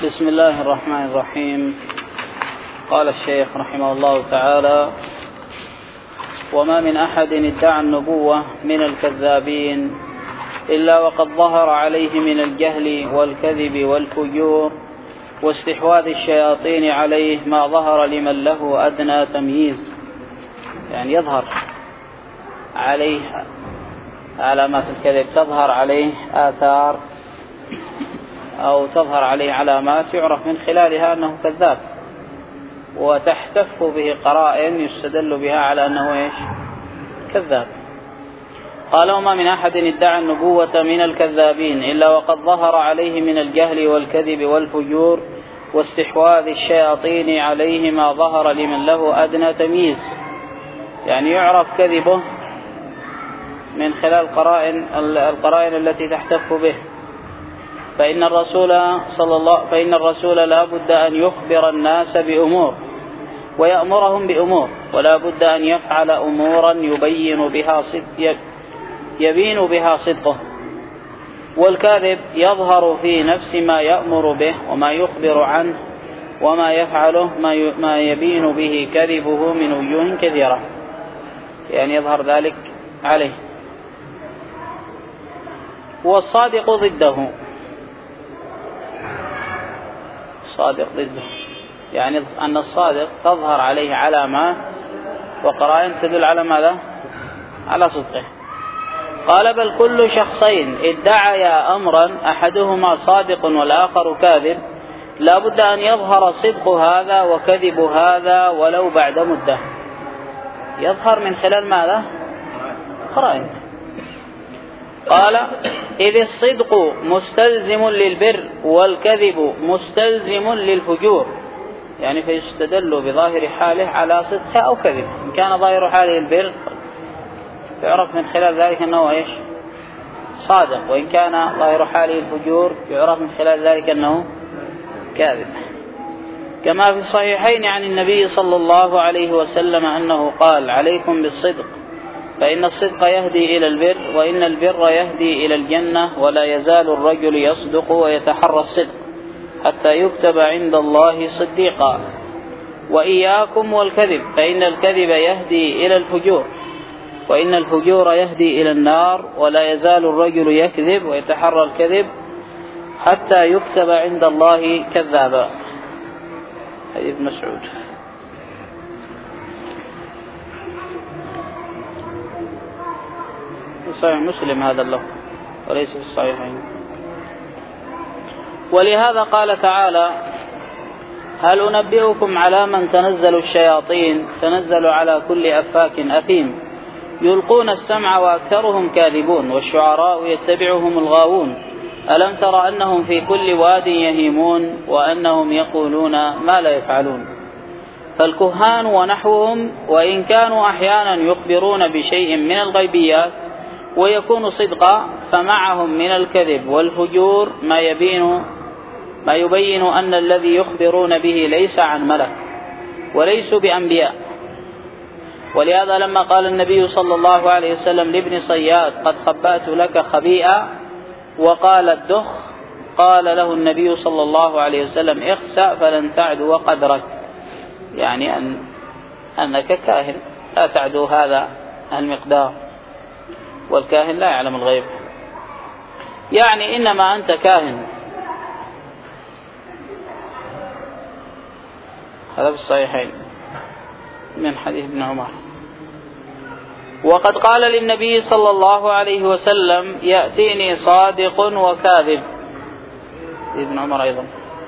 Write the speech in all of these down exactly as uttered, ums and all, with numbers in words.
بسم الله الرحمن الرحيم. قال الشيخ رحمه الله تعالى: وما من أحد ادعى النبوة من الكذابين إلا وقد ظهر عليه من الجهل والكذب والفجور واستحواذ الشياطين عليه ما ظهر لمن له أدنى تمييز. يعني يظهر عليه علامات الكذب، تظهر عليه آثار أو تظهر عليه علامات يعرف من خلالها أنه كذاب، وتحتف به قرائن يستدل بها على أنه إيش؟ كذاب. قال: وما من أحد ادعى النبوة من الكذابين إلا وقد ظهر عليه من الجهل والكذب والفجور واستحواذ الشياطين عليه ما ظهر لمن له أدنى تمييز. يعني يعرف كذبه من خلال قرائن القرائن التي تحتف به. فإن الرسول صلى الله فإن الرسول لا بد أن يخبر الناس بأمور ويأمرهم بأمور، ولا بد أن يفعل أمورا يبين بها صدق يبين بها صدقه. والكاذب يظهر في نفس ما يأمر به وما يخبر عنه، وما يفعله ما يبين به كذبه من وجوه كثيرة، يعني يظهر ذلك عليه. والصادق ضده، صادق ضده، يعني أن الصادق تظهر عليه علامات وقرائن تدل على ماذا؟ على صدقه. قال: بل كل شخصين ادعيا أمرا أحدهما صادق والآخر كاذب لا بد أن يظهر صدق هذا وكذب هذا ولو بعد مدة. يظهر من خلال ماذا؟ قرائن. قال: إذ الصدق مستلزم للبر والكذب مستلزم للفجور، يعني فيستدل بظاهر حاله على صدقه أو كذب. إن كان ظاهر حاله البر يعرف من خلال ذلك أنه إيش؟ صادق، وإن كان ظاهر حاله الفجور يعرف من خلال ذلك أنه كاذب. كما في الصحيحين عن النبي صلى الله عليه وسلم أنه قال: عليكم بالصدق فإن الصدق يهدي إلى البر، وإن البر يهدي إلى الجنة، ولا يزال الرجل يصدق ويتحرى الصدق حتى يكتب عند الله صديقا. وإياكم والكذب فإن الكذب يهدي إلى الفجور، وإن الفجور يهدي إلى النار، ولا يزال الرجل يكذب ويتحرى الكذب حتى يكتب عند الله كذابا. حديث مسعود. في صحيح مسلم هذا اللفظ وليس في الصحيحين. ولهذا قال تعالى: هل أنبئكم على من تنزل الشياطين؟ تنزل على كل أفاك أثيم يلقون السمع وأكثرهم كاذبون والشعراء يتبعهم الغاوون ألم تر أنهم في كل واد يهيمون وأنهم يقولون ما لا يفعلون. فالكهان ونحوهم وإن كانوا أحيانا يخبرون بشيء من الغيبيات ويكون صدقا، فمعهم من الكذب والفجور ما يبين ما يبين أن الذي يخبرون به ليس عن ملك وليسوا بأنبياء. ولهذا لما قال النبي صلى الله عليه وسلم لابن صياد: قد خبأت لك خبيئة، وقال الدخ، قال له النبي صلى الله عليه وسلم: اخسأ فلن تعدو قدرك، يعني أن أنك كاهن لا تعدو هذا المقدار، والكاهن لا يعلم الغيب، يعني إنما أنت كاهن. هذا في الصحيحين من حديث ابن عمر. وقد قال للنبي صلى الله عليه وسلم: يأتيني صادق وكاذب، ابن عمر أيضا.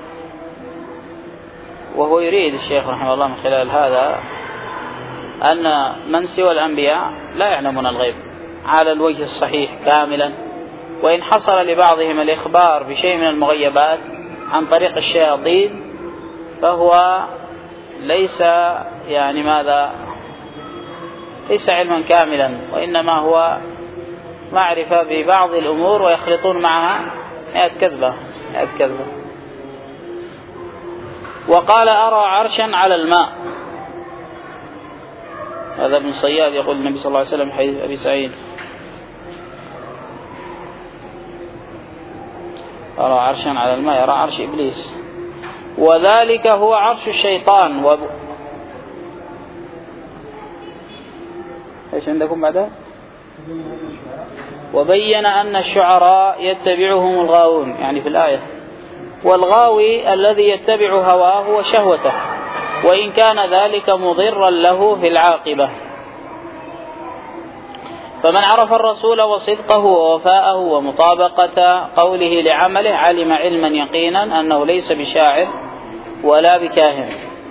وهو يريد الشيخ رحمه الله من خلال هذا أن من سوى الأنبياء لا يعلمون الغيب على الوجه الصحيح كاملا، وإن حصل لبعضهم الإخبار بشيء من المغيبات عن طريق الشياطين فهو ليس يعني ماذا ليس علما كاملا، وإنما هو معرفة ببعض الأمور ويخلطون معها مئة كذبة مئة كذبة. وقال: أرى عرشا على الماء. هذا ابن صياد يقول النبي صلى الله عليه وسلم حديث أبي سعيد: أرى عرشا على الماء، يرى عرش إبليس. وذلك هو عرش الشيطان. وب... ايش عندكم بعدها؟ وبين أن الشعراء يتبعهم الغاوون، يعني في الآية. والغاوي الذي يتبع هواه وشهوته، وإن كان ذلك مضرا له في العاقبة. فمن عرف الرسول وصدقه ووفاءه ومطابقة قوله لعمله علم علما يقينا أنه ليس بشاعر ولا بكاهن.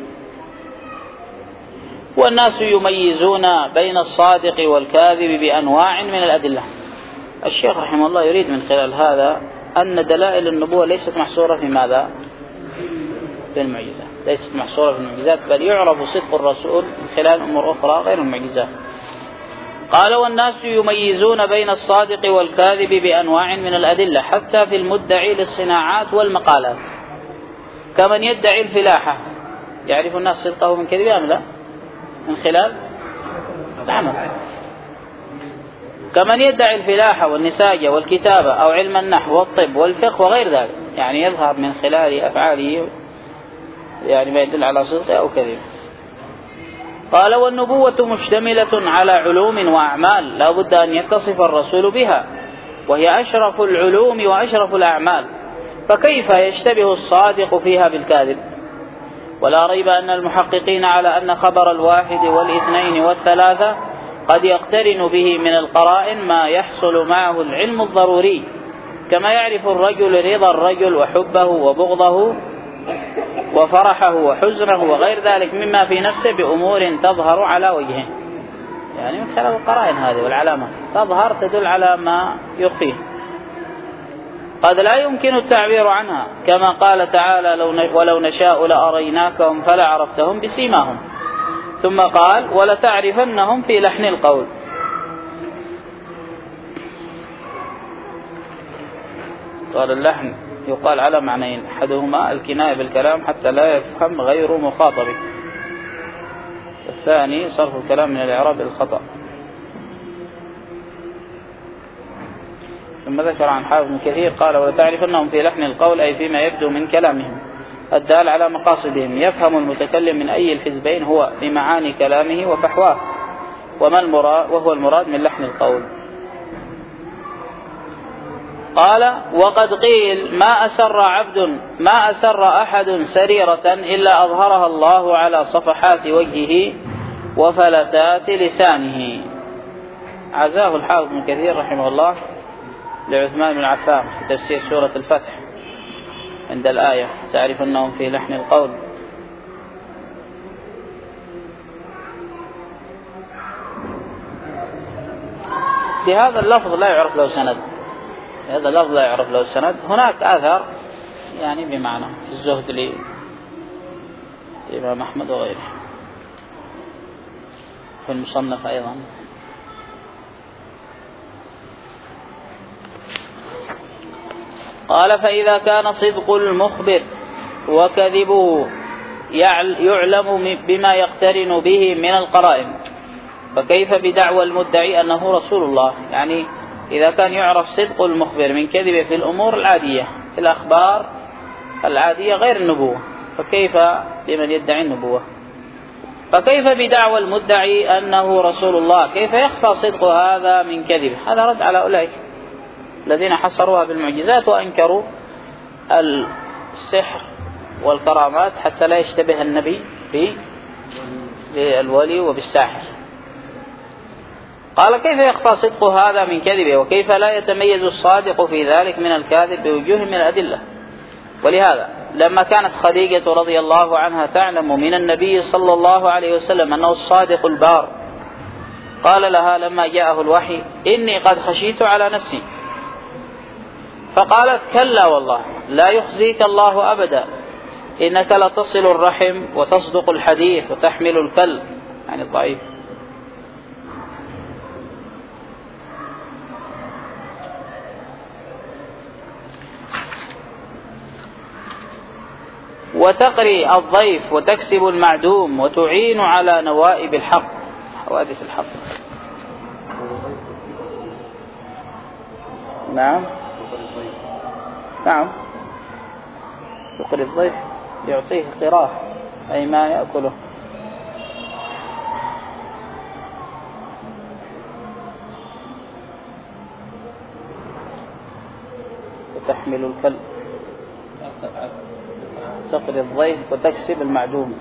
والناس يميزون بين الصادق والكاذب بأنواع من الأدلة. الشيخ رحمه الله يريد من خلال هذا أن دلائل النبوة ليست محصورة في ماذا؟ في المعجزات، ليست محصورة في المعجزات، بل يعرف صدق الرسول من خلال أمور أخرى غير المعجزات. قال: والناس يميزون بين الصادق والكاذب بأنواع من الأدلة، حتى في المدعي للصناعات والمقالات، كمن يدعي الفلاحة. يعرف الناس صدقه من كذبه أم لا؟ من خلال العمل. كمن يدعي الفلاحة والنساجة والكتابة أو علم النحو والطب والفقه وغير ذلك، يعني يظهر من خلال أفعاله يعني ما يدل على صدقه أو كذبه. قال: والنبوة مشتملة على علوم وأعمال لا بد أن يتصف الرسول بها، وهي أشرف العلوم وأشرف الأعمال، فكيف يشتبه الصادق فيها بالكاذب؟ ولا ريب أن المحققين على أن خبر الواحد والاثنين والثلاثة قد يقترن به من القرائن ما يحصل معه العلم الضروري، كما يعرف الرجل رضا الرجل وحبه وبغضه وفرحه وحزنه وغير ذلك مما في نفسه بأمور تظهر على وجهه، يعني من خلال القرائن هذه والعلامات تظهر تدل على ما يخفيه، قد لا يمكن التعبير عنها، كما قال تعالى: لو ولو نشاء لأريناكهم فلا عرفتهم بسيماهم. ثم قال: ولتعرفنهم في لحن القول. قال: اللحن يقال على معنيين، أحدهما الكناية بالكلام حتى لا يفهم غير مخاطبه، الثاني صرف الكلام من الإعراب الخطأ. ثم ذكر عن حافظ بن كثير قال: ولتعرفنهم في لحن القول، أي فيما يبدو من كلامهم الدال على مقاصدهم، يفهم المتكلم من أي الحزبين هو بمعاني كلامه وفحواه، وما المراد وهو المراد من لحن القول. قال: وقد قيل: ما أسر عبد ما أسر أحد سريرة إلا أظهرها الله على صفحات وجهه وفلتات لسانه. عزاه الحافظ بن كثير رحمه الله لعثمان بن عفان في تفسير سورة الفتح عند الآية: تعرف أنهم في لحن القول. بهذا اللفظ لا يعرف له سند، هذا اللفظ لا يعرف له سند. هناك آثار يعني بمعنى الزهد لإمام أحمد وغيره في المصنف أيضا. قال: فإذا كان صدق المخبر وكذبه يعلم بما يقترن به من القرائن، فكيف بدعوى المدعي أنه رسول الله؟ يعني إذا كان يعرف صدق المخبر من كذبه في الأمور العادية، في الأخبار العادية غير النبوة، فكيف لمن يدعي النبوة؟ فكيف بدعوى المدعي أنه رسول الله؟ كيف يخفى صدق هذا من كذبه؟ هذا رد على أولئك الذين حصروها بالمعجزات وأنكروا السحر والكرامات حتى لا يشتبه النبي بالولي وبالساحر. قال: كيف يخفى صدق هذا من كذبه؟ وكيف لا يتميز الصادق في ذلك من الكاذب بوجوه من الأدلة؟ ولهذا لما كانت خديجة رضي الله عنها تعلم من النبي صلى الله عليه وسلم أنه الصادق البار، قال لها لما جاءه الوحي: إني قد خشيت على نفسي، فقالت: كلا والله لا يخزيك الله أبدا، إنك لتصل الرحم وتصدق الحديث وتحمل الكل، يعني الضعيف. وتقري الضيف وتكسب المعدوم وتعين على نوائب الحق، حوادث الحق. نعم نعم تقري الضيف يعطيه قراه أي ما يأكله. وتحمل الكلب تقري الضيف وتكسب المعدوم.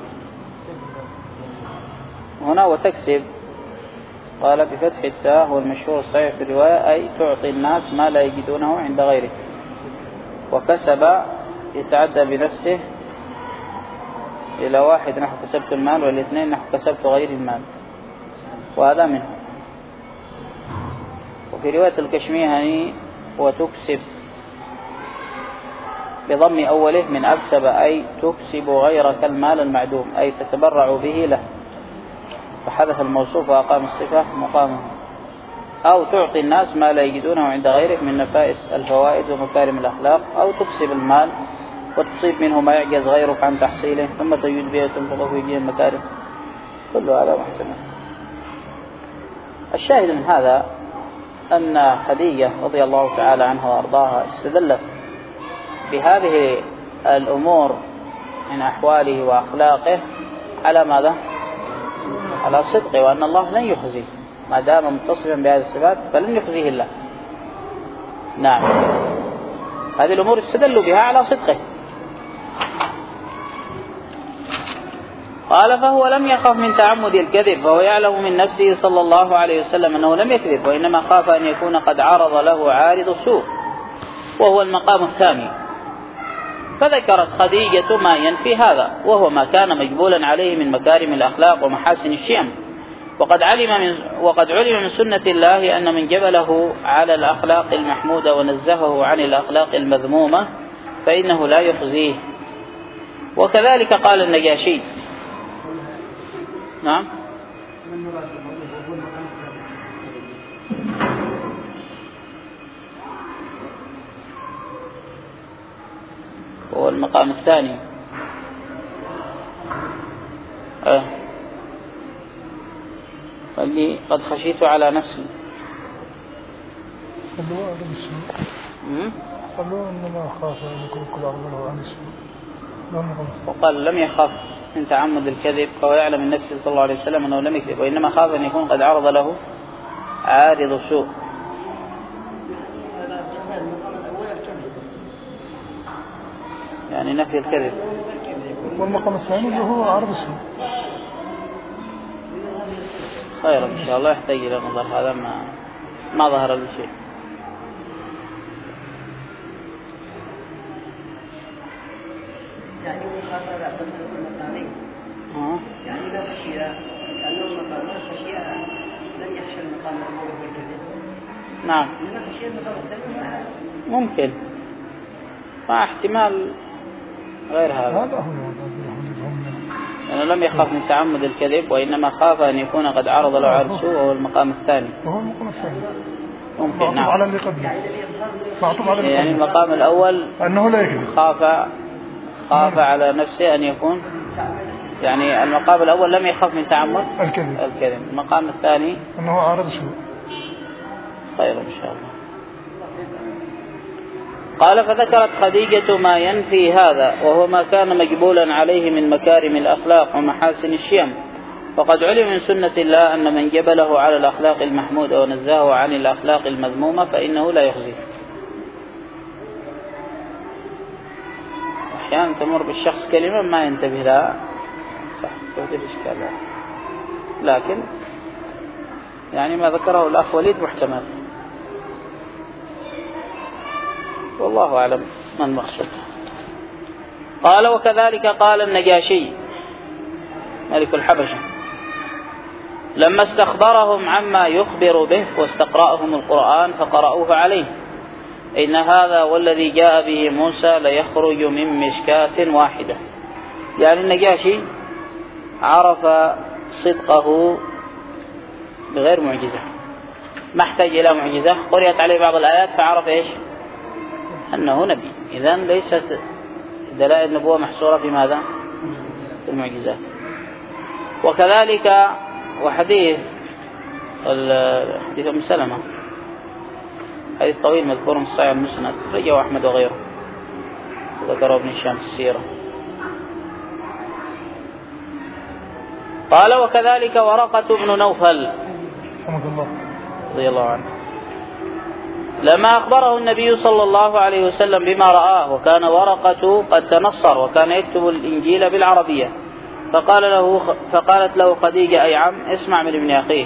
هنا وتكسب قال بفتح التاء هو المشهور الصحيح في الرواية أي تعطي الناس ما لا يجدونه عند غيره. وكسب يتعدى بنفسه إلى واحد نحو كسبت المال والاثنين نحو كسبت غير المال، وهذا منه. وفي رواية الكشميهني وتكسب بضم أوله من أكسب أي تكسب غيرك المال المعدوم أي تتبرع به له، فحذف الموصوف وأقام الصفة مقامه. أو تعطي الناس ما لا يجدونه عند غيرك من نفائس الفوائد ومكارم الأخلاق، أو تكسب المال وتصيب منه ما يعجز غيرك عن تحصيله ثم تجد به تنفق في جهة المكارم. كل هذا محتمل. الشاهد من هذا أن خديجة رضي الله تعالى عنها وأرضاها استدلت بهذه الأمور من أحواله وأخلاقه على ماذا؟ على صدقه، وأن الله لن يخزيه ما دام متصفا بهذه الصفات فلن يخزيه الله. نعم، هذه الأمور استدلوا بها على صدقه. قال فهو لم يخف من تعمد الكذب، فهو يعلم من نفسه صلى الله عليه وسلم أنه لم يكذب، وإنما خاف أن يكون قد عرض له عارض سوء وهو المقام الثاني. فذكرت خديجة ما ينفي هذا، وهو ما كان مجبولا عليه من مكارم الأخلاق ومحاسن الشيم. وقد علم من وقد علم من سنة الله أن من جبله على الأخلاق المحمودة ونزهه عن الأخلاق المذمومة فإنه لا يخزيه. وكذلك قال النجاشي. نعم، هو المقام الثاني. أه. قال لي قد خشيت على نفسي. قالوا إنما خاف أن يكون كل عرضه عن السوء. وقال لم يخاف من تعمد الكذب، فهو يعلم من نفسه صلى الله عليه وسلم أنه لم يكذب، وإنما خاف أن يكون قد عرض له عارض سوء. يعني نفي الكذب. والمقام الثاني اللي هو عرض السوء. خير إن شاء الله، يحتاج إلى نظر، هذا ما ما ظهر لي شيء. يعني خاف على المقامين. يعني إذا خشي كأنه المقام خشي لن يخشى المقام الأول بالكذب. نعم. إذا خشي المقام الثاني ممكن، مع احتمال غير هذا. هذا هو يعني لم يخاف من تعمد الكذب، وإنما خاف أن يكون قد عرض له عرض سوء، وهو المقام الثاني. وهو المقام الثاني. ممكن. نعم. على اللي قبله. معطوف على اللي يعني المقام الأول أنه لا يكذب. خاف خاف على نفسه أن يكون، يعني المقام الأول لم يخاف من تعمد الكذب. الكذب. المقام الثاني أنه عارض سوء. خير إن شاء الله. قال فذكرت خديجة ما ينفي هذا، وهو ما كان مجبولا عليه من مكارم الأخلاق ومحاسن الشيم. وقد علم من سنة الله أن من جبله على الأخلاق المحمودة ونزهه عن الأخلاق المذمومة فإنه لا يخزيه. أحيانا تمر بالشخص كلمة ما ينتبه لها تحت الإشكال، لكن يعني ما ذكره الأخ وليد محتمل، والله أعلم ما المقصود. قال وكذلك قال النجاشي ملك الحبشة لما استخبرهم عما يخبر به واستقرأهم القرآن فقرأوه عليه: إن هذا والذي جاء به موسى ليخرج من مشكاة واحدة. يعني النجاشي عرف صدقه بغير معجزة، ما احتاج إلى معجزة، قرأت عليه بعض الآيات فعرف إيش؟ أنه نبي. إذن ليست دلائل النبوة محصورة في ماذا؟ في المعجزات. وكذلك وحديث حديث أم سلمة، حديث طويل مذكور في الصحيح المسند، رجاه أحمد وغيره، وذكره ابن هشام في السيرة. قال وكذلك ورقة بن نوفل رضي الله عنه لما أخبره النبي صلى الله عليه وسلم بما رآه، وكان ورقة قد تنصر وكان يكتب الإنجيل بالعربية، فقال له فقالت له خديجة أي عم اسمع من ابن أخيك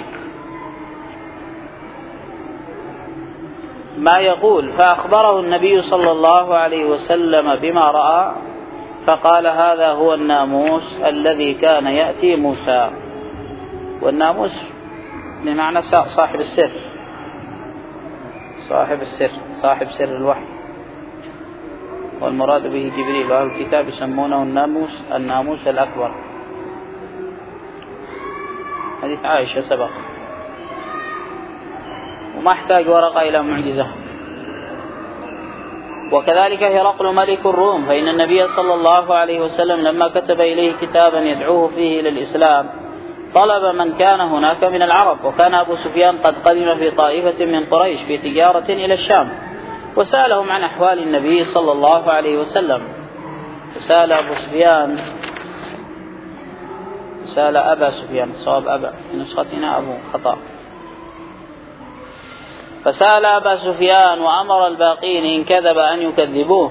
ما يقول. فأخبره النبي صلى الله عليه وسلم بما رأى، فقال هذا هو الناموس الذي كان يأتي موسى. والناموس بمعنى صاحب السر، صاحب السر، صاحب سر الوحي، والمراد به جبريل، وأهل الكتاب يسمونه الناموس الناموس الأكبر. حديث عائشة سبق، وما احتاج ورقة إلى معجزة. وكذلك هرقل ملك الروم، فإن النبي صلى الله عليه وسلم لما كتب إليه كتابا يدعوه فيه إلى الإسلام طلب من كان هناك من العرب، وكان أبو سفيان قد قدم في طائفة من قريش في تجارة إلى الشام، وسألهم عن أحوال النبي صلى الله عليه وسلم. فسأل أبو سفيان سأل أبا سفيان، الصواب أبا، في نسختنا أبو خطأ. فسأل أبا سفيان وأمر الباقين إن كذب أن يكذبوه،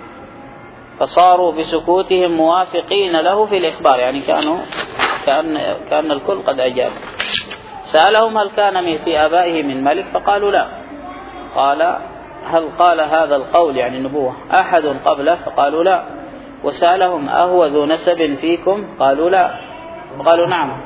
فصاروا بسكوتهم موافقين له في الإخبار، يعني كانوا كأن, كأن الكل قد أجاب. سألهم هل كان في آبائه من ملك؟ فقالوا لا. قال هل قال هذا القول يعني النبوة أحد قبله؟ فقالوا لا. وسألهم أهو ذو نسب فيكم؟ قالوا لا. قالوا نعم.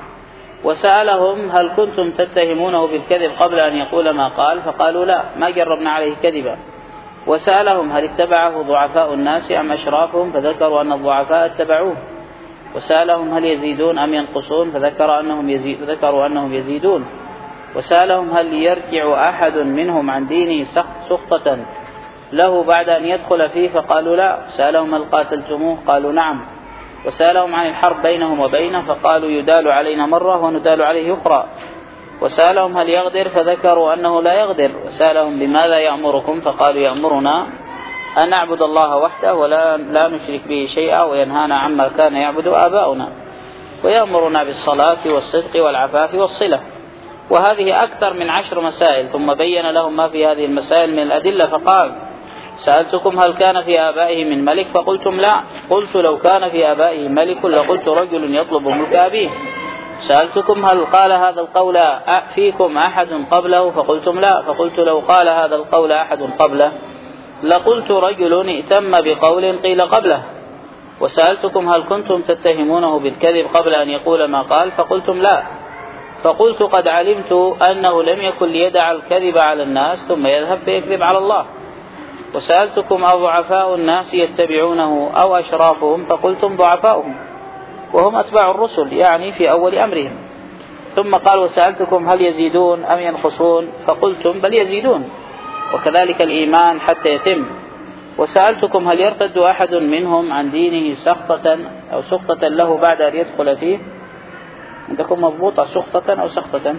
وسألهم هل كنتم تتهمونه بالكذب قبل أن يقول ما قال؟ فقالوا لا، ما جربنا عليه كذبا. وسألهم هل اتبعه ضعفاء الناس أم أشرافهم؟ فذكروا أن الضعفاء اتبعوه. وسألهم هل يزيدون أم ينقصون؟ فذكر أنهم يزيد فذكروا أنهم يزيدون. وسألهم هل يرجع أحد منهم عن دينه سخطة له بعد أن يدخل فيه؟ فقالوا لا. سألهم هل قاتلتموه؟ قالوا نعم. وسألهم عن الحرب بينهم وبينه، فقالوا يدال علينا مرة وندال عليه أخرى. وسألهم هل يغدر؟ فذكروا أنه لا يغدر. وسألهم بماذا يأمركم؟ فقالوا يأمرنا أن نعبد الله وحده ولا لا نشرك به شيئا، وينهانا عما كان يعبد آباؤنا، ويأمرنا بالصلاة والصدق والعفاف والصلة. وهذه أكثر من عشر مسائل، ثم بين لهم ما في هذه المسائل من الأدلة، فقال سألتكم هل كان في آبائه من ملك؟ فقلتم لا. قلت لو كان في آبائه ملك لقلت رجل يطلب ملك أبيه. سألتكم هل قال هذا القول فيكم أحد قبله؟ فقلتم لا. فقلت لو قال هذا القول أحد قبله لقلت رجل ائتم بقول قيل قبله. وسألتكم هل كنتم تتهمونه بالكذب قبل أن يقول ما قال؟ فقلتم لا. فقلت قد علمت أنه لم يكن ليدع الكذب على الناس ثم يذهب فيكذب على الله. وسألتكم أضعفاء الناس يتبعونه أو أشرافهم؟ فقلتم ضعفاؤهم، وهم أتباع الرسل يعني في أول أمرهم. ثم قال وسألتكم هل يزيدون أم ينقصون؟ فقلتم بل يزيدون، وكذلك الإيمان حتى يتم. وسألتكم هل يرتد أحد منهم عن دينه سخطة أو سخطة له بعد أن يدخل فيه؟ عندكم مضبوطة سخطة أو سخطة؟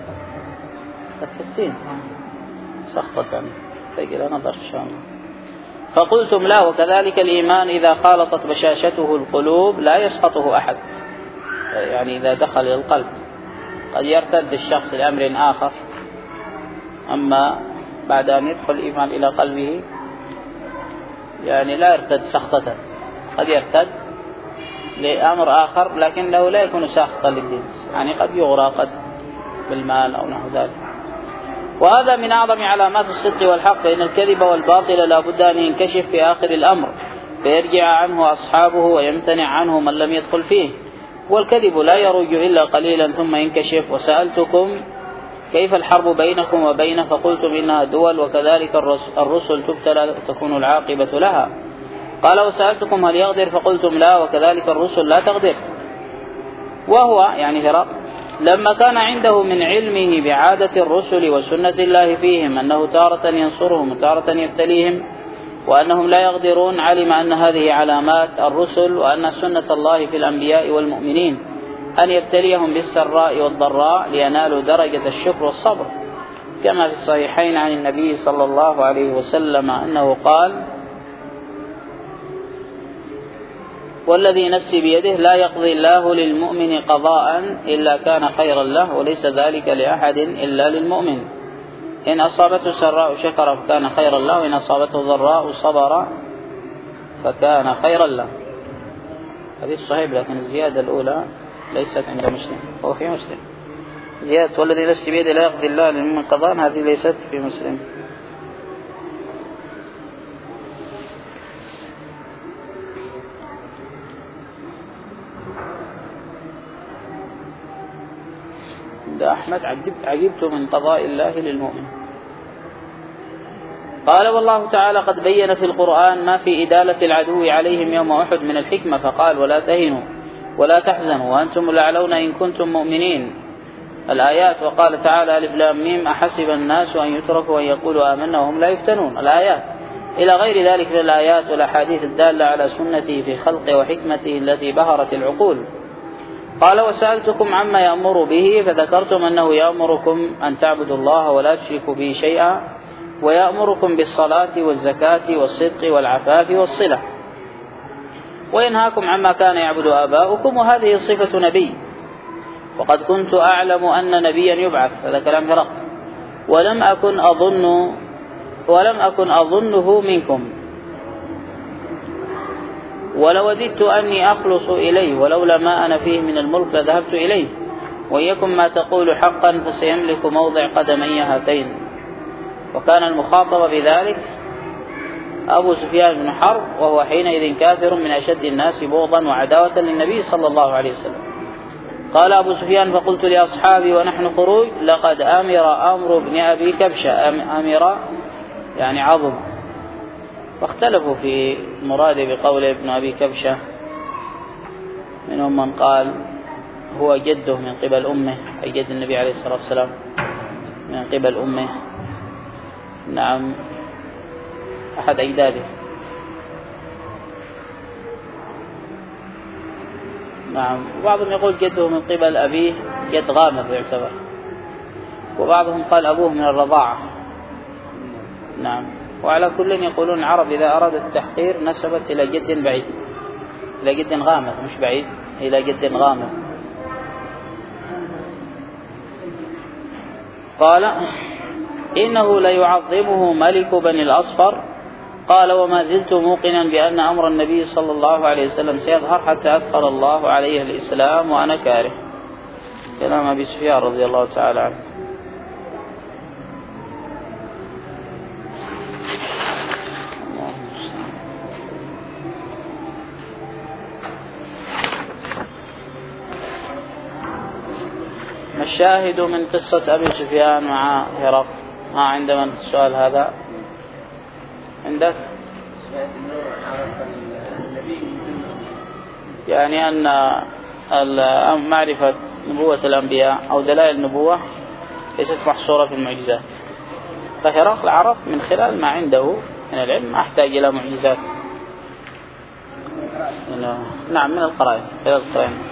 فتحسين سخطة فإلى نظر إن شاء الله. فقلتم لا. وكذلك الإيمان إذا خالطت بشاشته القلوب لا يسقطه أحد، يعني إذا دخل إلى القلب قد يرتد الشخص لأمر آخر، أما بعد أن يدخل الإيمان إلى قلبه يعني لا يرتد سخطة، قد يرتد لأمر آخر لكنه لا يكون ساخطا للدين، يعني قد يغرى قد بالمال أو نحو ذلك. وهذا من أعظم علامات الصدق والحق، فإن الكذب والباطل لا بد أن ينكشف في آخر الأمر فيرجع عنه أصحابه ويمتنع عنه من لم يدخل فيه، والكذب لا يروج إلا قليلا ثم ينكشف. وسألتكم كيف الحرب بينكم وبينه؟ فقلتم إنها دول وكذلك الرسل تبتلى وتكون العاقبة لها. قال وسألتكم هل يغدر؟ فقلتم لا، وكذلك الرسل لا تغدر. وهو يعني هرقل لما كان عنده من علمه بعادة الرسل وسنة الله فيهم أنه تارة ينصرهم وتارة يبتليهم وأنهم لا يغدرون، علم أن هذه علامات الرسل وأن سنة الله في الأنبياء والمؤمنين أن يبتليهم بالسراء والضراء لينالوا درجة الشكر والصبر، كما في الصحيحين عن النبي صلى الله عليه وسلم أنه قال والذي نفسي بيده لا يقضي الله للمؤمن قضاء إلا كان خيرا له وليس ذلك لأحد إلا للمؤمن. إن أصابته سراء شكر فكان خيرا له وإن أصابته ضراء صبر فكان خيرا له. هذه الصحيح، لكن الزيادة الأولى ليست عند مسلم، هو في مسلم. زيادة والذي نفسي بيده لا يقضي الله للمؤمن قضاء هذه ليست في مسلم. ده أحمد عجبت, عجبت من قضاء الله للمؤمن. قال والله تعالى قد بين في القرآن ما في إدالة العدو عليهم يوم أحد من الحكمة فقال ولا تهنوا ولا تحزنوا وأنتم الأعلون إن كنتم مؤمنين الآيات. وقال تعالى ألف لام ميم أحسب الناس أن يتركوا أن يقولوا آمنا وهم لا يفتنون الآيات إلى غير ذلك من الآيات والأحاديث الدالة على سنته في خلقه وحكمته التي بهرت العقول. قال وسألتكم عما يأمر به فذكرتم أنه يأمركم أن تعبدوا الله ولا تشركوا به شيئا ويأمركم بالصلاة والزكاة والصدق والعفاف والصلة وينهاكم عما كان يعبد آباؤكم وهذه صفة نبي. وقد كنت أعلم أن نبيا يبعث هذا كلام هرقل ولم أكن أظن ولم أكن أظنه منكم ولوددت أني أخلص إليه ولولا ما أنا فيه من الملك لذهبت إليه وإيكم ما تقول حقا فسيملك موضع قدمي هاتين. وكان المخاطب بذلك أبو سفيان بن حرب وهو حينئذ كافر من أشد الناس بغضا وعداوة للنبي صلى الله عليه وسلم. قال أبو سفيان فقلت لأصحابي ونحن خروج لقد أمر أمر ابن أبي كبشة أمر يعني عظم. واختلفوا في مراد بقول ابن أبي كبشة، منهم من قال هو جده من قبل أمه أي جد النبي عليه الصلاة والسلام من قبل أمه، نعم أحد أجداده، نعم. وبعضهم يقول جده من قبل أبيه جد غامض يعتبر، وبعضهم قال أبوه من الرضاعة، نعم. وعلى كل يقولون العرب إذا أراد التحقير نسبت إلى جد بعيد، إلى جد غامض مش بعيد، إلى جد غامض. قال إنه ليعظمه ملك بني الأصفر. قال وما زلت موقنا بأن أمر النبي صلى الله عليه وسلم سيظهر حتى أدخل الله عليه الإسلام وأنا كاره. كلام أبي سفيان رضي الله تعالى عنه. ما الشاهد من قصة أبي سفيان مع هرقل؟ ما عند من السؤال هذا؟ عندك؟ يعني أن معرفة نبوة الأنبياء أو دلائل النبوة ليست محصورة في المعجزات، فهرقل عرف من خلال ما عنده من العلم ما أحتاج إلى معجزات. نعم من القرائن، خلال القرائن.